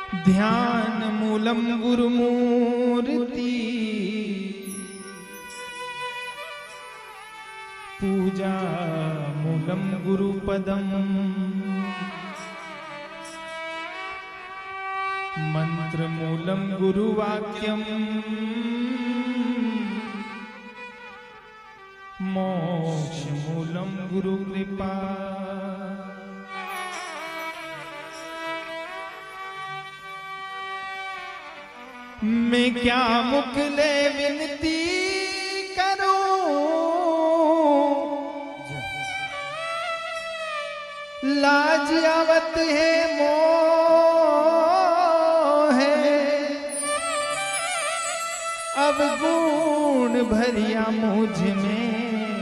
ध्यान मूलम गुरुमूर्ति पूजा मूलम गुरुपदम मंत्र मूलम गुरुवाक्यम मोक्ष मूलम गुरु कृपा। मैं क्या मुखले विनती करूं, लाज आवत है मोहे, अब गुण भरिया मुझ में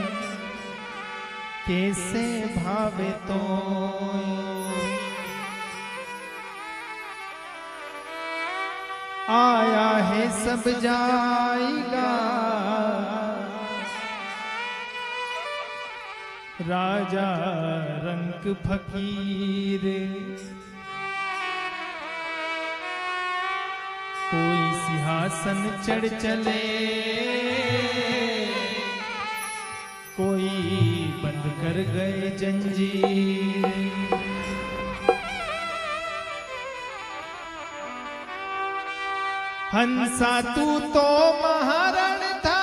कैसे भावे तो। आया है सब जाएगा, राजा रंग फकीर। कोई सिंहासन चढ़ चले, कोई बंद कर गए जंजीर। हंसा तू तो महारण था,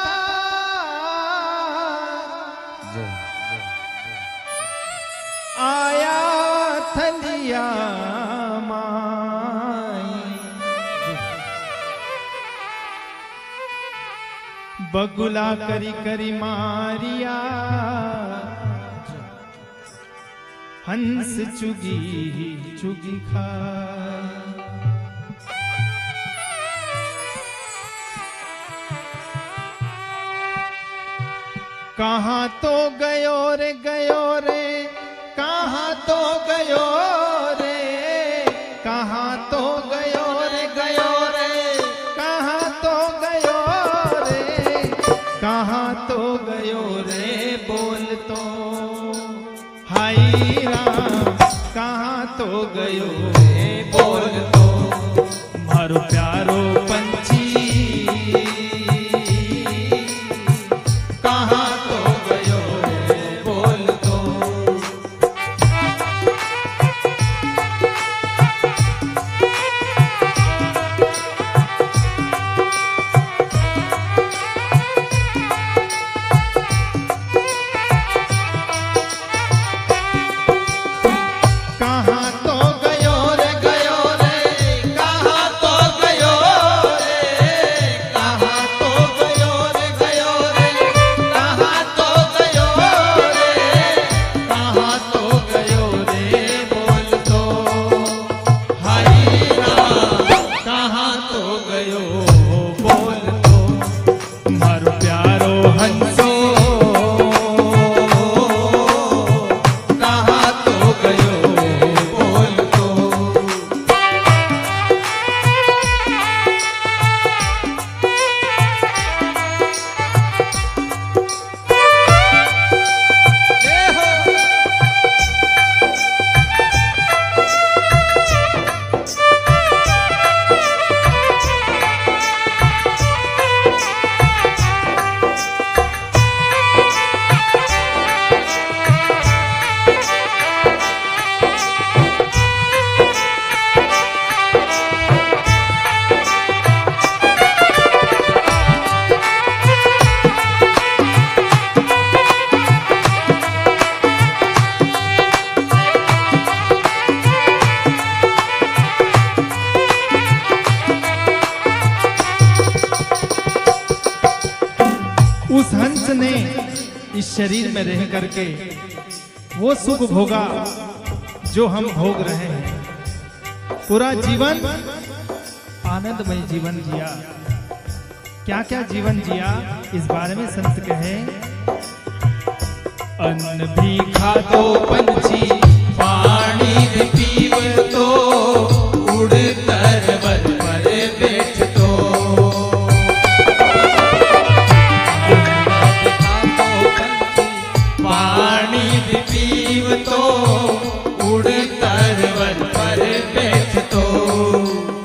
आया थलिया माई। बगुला करी करी मारिया, हंस चुगी चुगी खा। कहाँ तो गयो रे कहाँ तो गयो रे, कहाँ तो गयो रे कहाँ तो गयो रे, कहाँ तो गयो रे बोल तो। हाय राम कहाँ तो गयो रे बोल तो। मारो प्यारो पंछी कहाँ तो गयो रे बोल तो। कहाँ तो गयो रे कहाँ तो गयो रे, कहाँ तो गयो रे कहाँ तो गयो रे, कहाँ तो गयो रे बोल तो। हाय राम कहाँ तो गयो बोल तो। मारो प्यारो हंसो कहाँ तो गयो बोल तो। उस हंस ने इस शरीर में रह करके वो सुख भोगा जो हम भोग रहे हैं। पूरा जीवन आनंदमय जीवन जिया। क्या क्या जीवन जिया इस बारे में संत कहे। अन्न भी खा दो पंछी, पानी भी पीव तो, उड़ तरवर पर बैठ तो। पानी भी पीव तो, उड़ तरवर पर बैठ तो।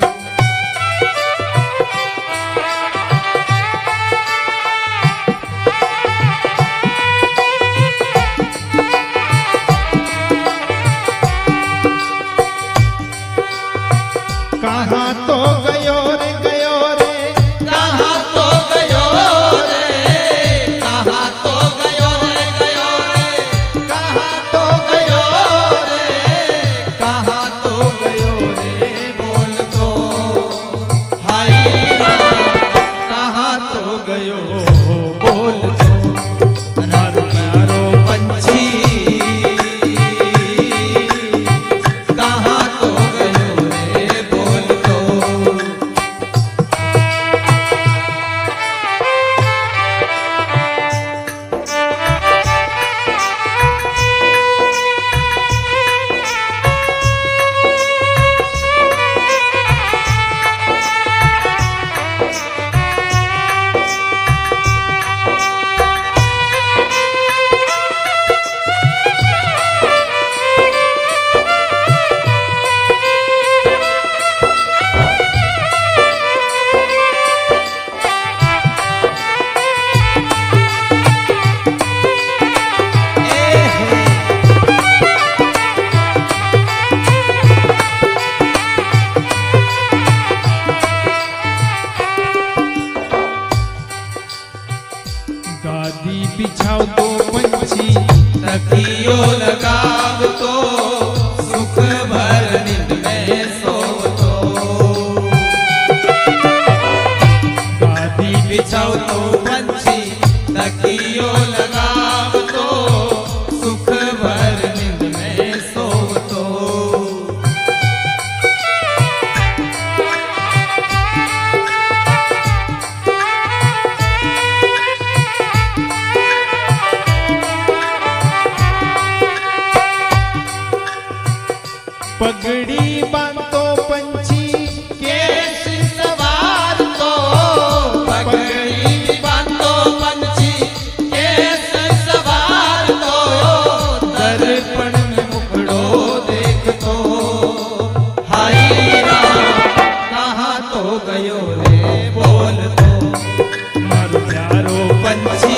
पगड़ी बांधो पंछी केश सवार तो पगड़ी बांधो पंछी केश सवार तो दर्पण में मुखड़ो देख तो हाय राम कहाँ तो गयो रे बोल तो मारो प्यारो पंछी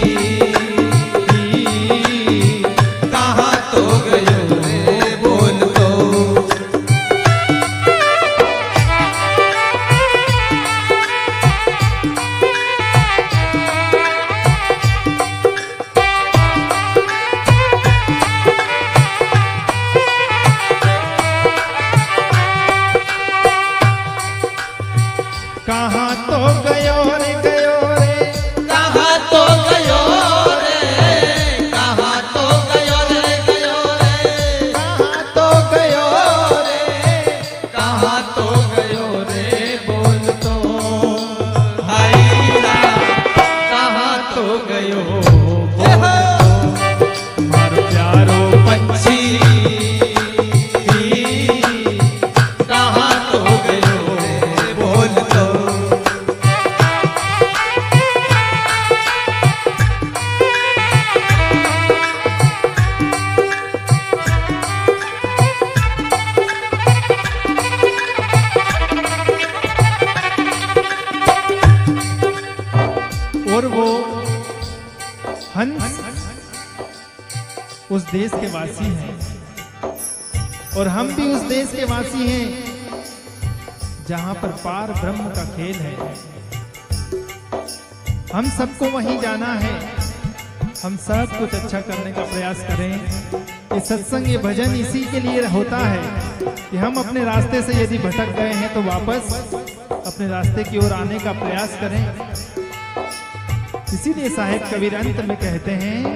कहाँ तो गयो रे बोल तो कहाँ तो गयो रे कहाँ तो गयो रे कहाँ तो गयो रे कहाँ तो गयो रे कहाँ तो गयो रे बोल तो हाय राम कहाँ तो गयो बोल तो मारो प्यारो पंछी कहाँ तो गयो रे बोल तो और वो हंस उस देश के वासी हैं और हम भी उस देश के वासी हैं जहां पर पार ब्रह्म का खेल है। हम सबको वहीं जाना है। हम सब कुछ अच्छा करने का प्रयास करें। ये सत्संग, ये भजन इसी के लिए होता है कि हम अपने रास्ते से यदि भटक गए हैं तो वापस अपने रास्ते की ओर आने का प्रयास करें। इसीलिए साहिब कबीर अंत में कहते हैं,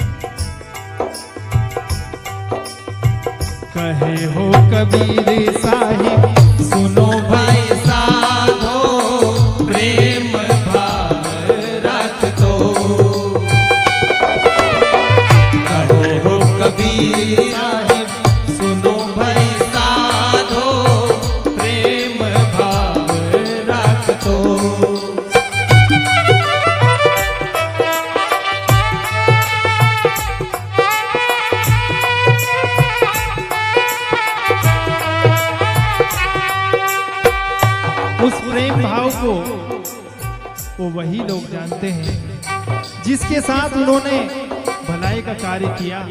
कहे हो कबीर साहिब सुनो भाई भाई साधो प्रेम भाव रख दो कहो हो कबीर साहिब सुनो भाई साधो प्रेम भाव रख दो उस प्रेम भाव को वो वही लोग जानते हैं जिसके साथ उन्होंने भलाई का कार्य किया।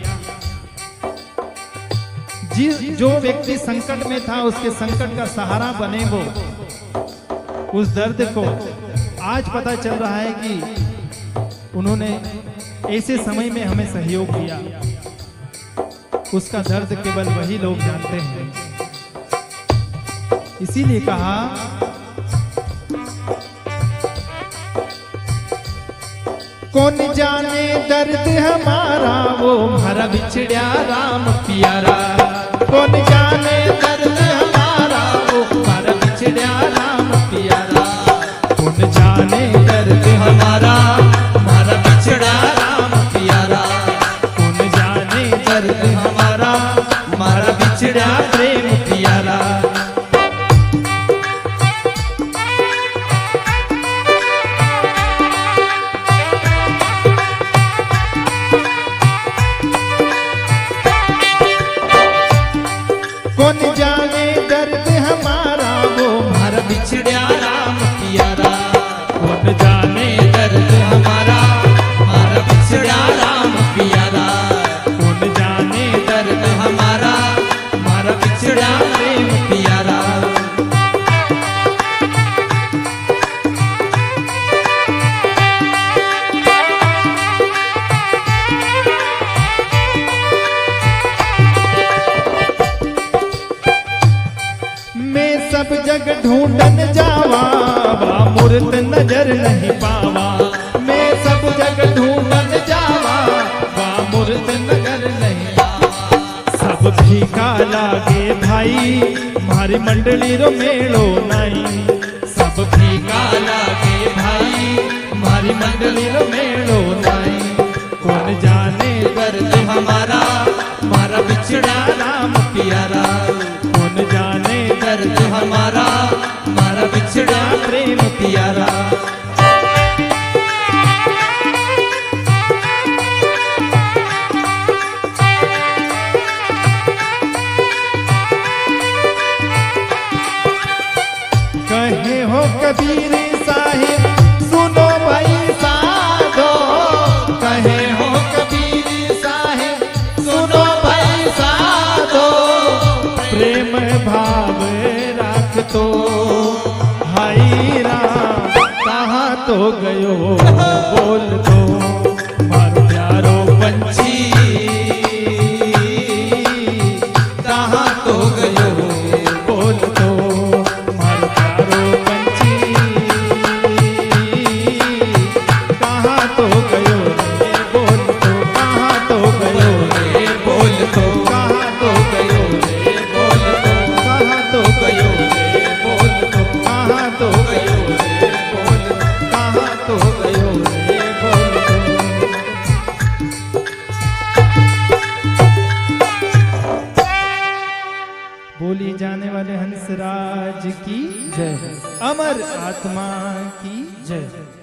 जो व्यक्ति संकट में था उसके संकट का सहारा बने वो, उस दर्द को आज पता चल रहा है कि उन्होंने ऐसे समय में हमें सहयोग किया। उसका दर्द केवल वही लोग जानते हैं। इसीलिए कहा, कौन जाने दर्द हमारा वो हमारा बिछड़ा राम प्यारा। कौन जाने दर्द हमारा वो हमारा बिछड़ा राम प्यारा। कौन जाने दर्द हमारा हमारा बिछड़ा राम प्यारा कौन जाने दर्द हमारा हमारा बिछड़ा प्रेम प्यारा कौन जाने दर्द हमारा वो हमारा बिछड़ा राम प्यारा कौन जाने दर्द हमारा हमारा बिछड़ा राम प्यारा कौन जाने दर्द हमारा हमारा बिछड़ा प्रेम प्यारा मैं सब जग ढूंढन जावा बा मूर्त नजर नहीं पावा। मैं सब जग ढूंढन जावा बा मूर्त नजर नहीं पावा। सब फीका लागे भाई मारी मंडली रो मेलो नहीं। सब फीका लागे भाई मारी मंडली रो मेलो नहीं। कौन जाने दर्द हमारा हमारा बिछड़ा राम प्यारा कौन कबीर साहिब सुनो भाई साधो, कहे हो कबीर साहिब सुनो भाई साधो, प्रेम भाव राख तो हाई राम कहाँ तो गयो बोल दो मारो प्यारो पंछी कहाँ तो गयो बोल दो मारो प्यारो पंछी कहाँ तो गयो रे बोल दो कहाँ तो गयो रे बोल तो कहाँ तो गयो रे बोल दो कहाँ तो गयो रे बोल दो कहाँ तो गयो रे बोल दो कहाँ तो गयो रे बोल दो। बोली जाने वाले हंसराज की जय, अमर आत्मा की जय।